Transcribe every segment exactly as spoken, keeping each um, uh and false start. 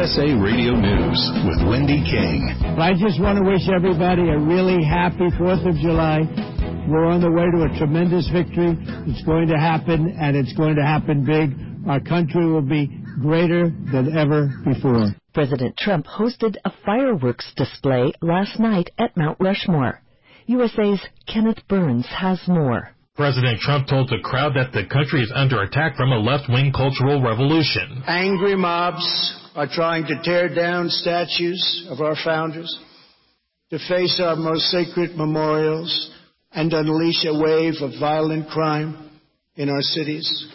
S A Radio News with Wendy King. I just want to wish everybody a really happy fourth of July. We're on the way to a tremendous victory. It's going to happen, and it's going to happen big. Our country will be greater than ever before. President Trump hosted a fireworks display last night at Mount Rushmore. U S A's Kenneth Burns has more. President Trump told the crowd that the country is under attack from a left-wing cultural revolution. Angry mobs are trying to tear down statues of our founders, deface our most sacred memorials, and unleash a wave of violent crime in our cities.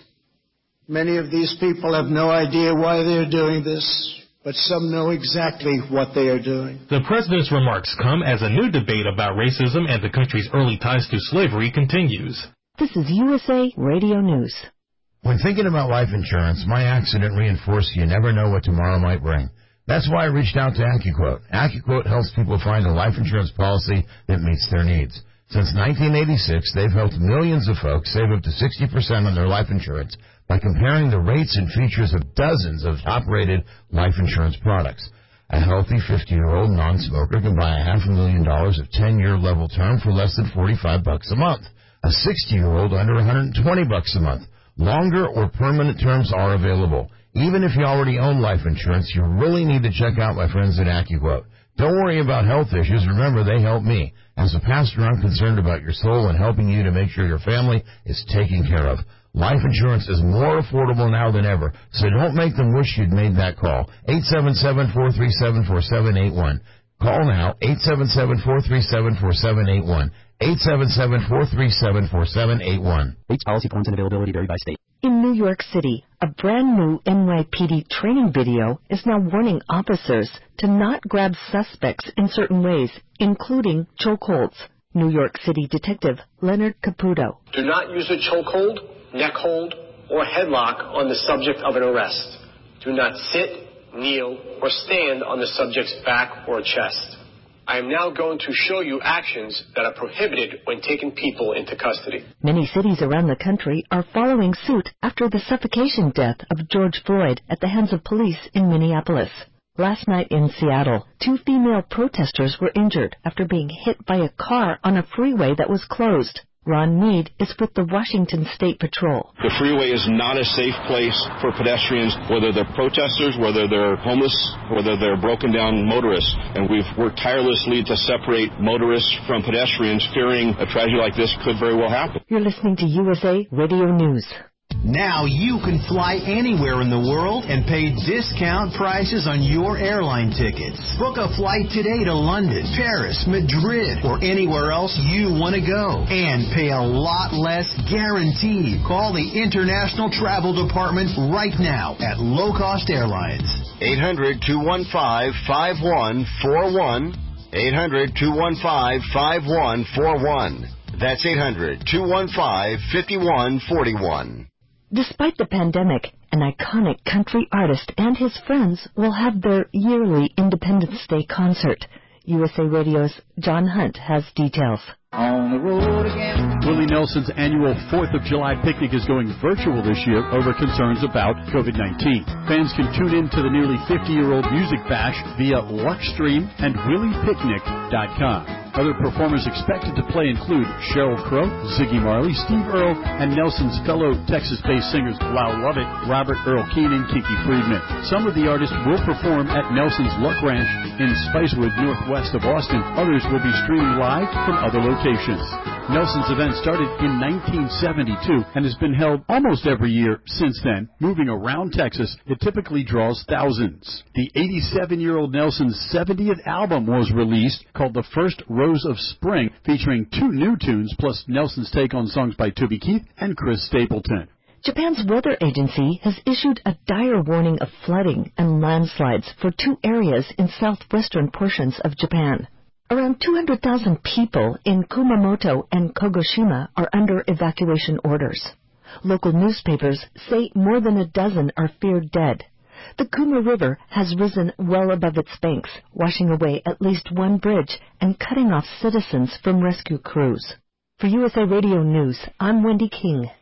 Many of these people have no idea why they're doing this, but some know exactly what they are doing. The president's remarks come as a new debate about racism and the country's early ties to slavery continues. This is U S A Radio News. When thinking about life insurance, my accident reinforced you never know what tomorrow might bring. That's why I reached out to AccuQuote. AccuQuote helps people find a life insurance policy that meets their needs. Since nineteen eighty-six, they've helped millions of folks save up to sixty percent on their life insurance by comparing the rates and features of dozens of top-rated life insurance products. A healthy fifty-year-old non-smoker can buy a half a million dollars of ten-year level term for less than forty-five bucks a month. A sixty-year-old under one hundred twenty bucks a month. Longer or permanent terms are available. Even if you already own life insurance, you really need to check out my friends at AccuQuote. Don't worry about health issues. Remember, they help me. As a pastor, I'm concerned about your soul and helping you to make sure your family is taken care of. Life insurance is more affordable now than ever, so don't make them wish you'd made that call. eight seven seven, four three seven, four seven eight one. Call now, eight seven seven, four three seven, four seven eight one. eight seven seven, four three seven, four seven eight one. Rates, policy forms, and availability vary by state. In New York City, a brand new N Y P D training video is now warning officers to not grab suspects in certain ways, including chokeholds. New York City Detective Leonard Caputo. Do not use a chokehold, neck hold, or headlock on the subject of an arrest. Do not sit, kneel, or stand on the subject's back or chest. I am now going to show you actions that are prohibited when taking people into custody. Many cities around the country are following suit after the suffocation death of George Floyd at the hands of police in Minneapolis. Last night in Seattle, two female protesters were injured after being hit by a car on a freeway that was closed. Ron Mead is with the Washington State Patrol. The freeway is not a safe place for pedestrians, whether they're protesters, whether they're homeless, whether they're broken down motorists. And we've worked tirelessly to separate motorists from pedestrians, fearing a tragedy like this could very well happen. You're listening to U S A Radio News. Now you can fly anywhere in the world and pay discount prices on your airline tickets. Book a flight today to London, Paris, Madrid, or anywhere else you want to go. And pay a lot less guaranteed. Call the International Travel Department right now at Low Cost Airlines. eight hundred, two one five, five one four one. eight hundred, two one five, five one four one. That's eight hundred, two one five, five one four one. Despite the pandemic, an iconic country artist and his friends will have their yearly Independence Day concert. U S A Radio's John Hunt has details. On the road again. Willie Nelson's annual fourth of July picnic is going virtual this year over concerns about COVID nineteen. Fans can tune in to the nearly fifty-year-old music bash via Luxstream and willie picnic dot com. Other performers expected to play include Sheryl Crow, Ziggy Marley, Steve Earle, and Nelson's fellow Texas-based singers Lyle Lovett, Robert Earl Keen, and Kiki Friedman. Some of the artists will perform at Nelson's Luck Ranch in Spicewood, northwest of Austin. Others will be streaming live from other locations. Nelson's event started in nineteen seventy-two and has been held almost every year since then. Moving around Texas, it typically draws thousands. The eighty-seven-year-old Nelson's seventieth album was released, called The First Rose of Spring, featuring two new tunes plus Nelson's take on songs by Toby Keith and Chris Stapleton. Japan's weather agency has issued a dire warning of flooding and landslides for two areas in southwestern portions of Japan. Around two hundred thousand people in Kumamoto and Kagoshima are under evacuation orders. Local newspapers say more than a dozen are feared dead. The Kuma River has risen well above its banks, washing away at least one bridge and cutting off citizens from rescue crews. For U S A Radio News, I'm Wendy King.